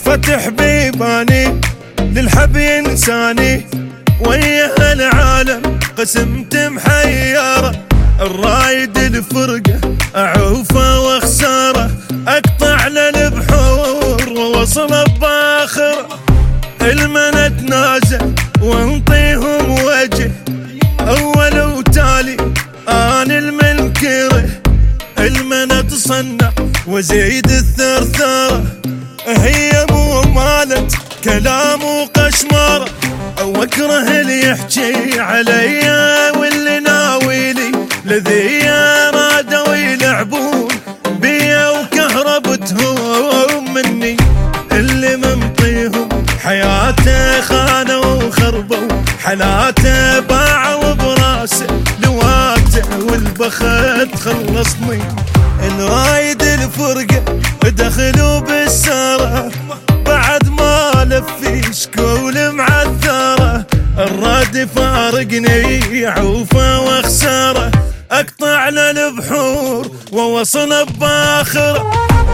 فتح بيباني للحب ينساني، ويا العالم قسمت محيرة. الرايد الفرقة أعوفه واخساره، أقطع للبحور ووصل باخر. المنى تنازل وانطيهم وجه، أول وتالي أنا المنكره. المنى تصنع وزيد الثرثرة، هي مو مالت كلام وقشمرة. واكره اللي يحكي علي واللي ناويلي لذي رادوا يلعبون بيا وكهربتهم مني. اللي منطيهم حياته خانوا وخربوا حلاته، باعوا براسه لواته والبخت خلصني. الرايد الفرقة دخلوا بالسارة بعد ما لفي شكول معذرة. الراد فارقني عوفه واخساره، اقطع للبحور ووصل باخره.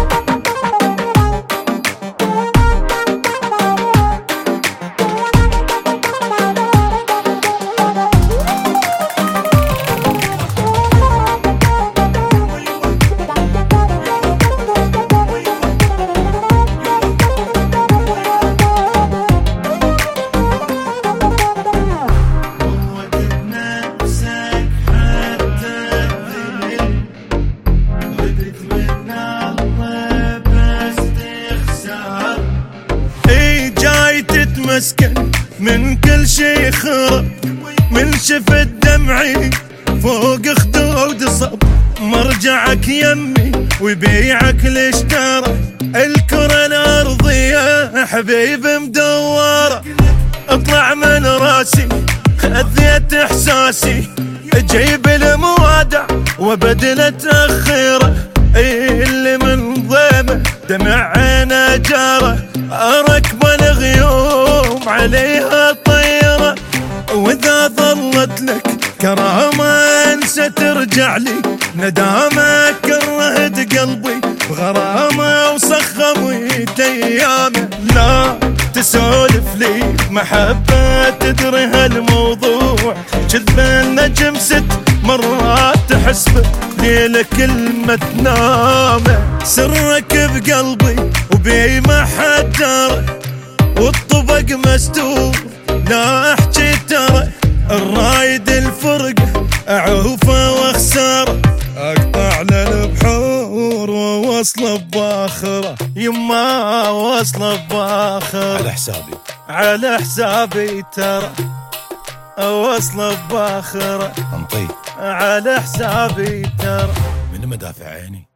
مسكن من كل شي خرب، من شفت دمعي فوق خدود صب. مرجعك يمي ويبيعك الاشترى، الكرة الارضية حبيب مدورة. اطلع من راسي اذيت احساسي، جيب الموادع وبدل تأخيره. اللي من ضيمه دمع عينه جاره، اركب الغيوم عليها طيرة. واذا ظلت لك كرامة انسى ترجع لي، ندامة كرهت قلبي بغرامة وصخمت ايامه. لا تسولف لي محبة تدري هالموضوع، كذب النجم 6 مرات تحسبه ليلة كلمة نامه. سرك بقلبي وبي ما حد درى، والطبق مستور لا احكي ترى. الرايد الفرقة اعوفه واخساره، اقطع للبحور ووصل باخره. يما وصل باخره على حسابي، على حسابي ترى. وصل باخره انطي على حسابي ترى. من مدافع عيني.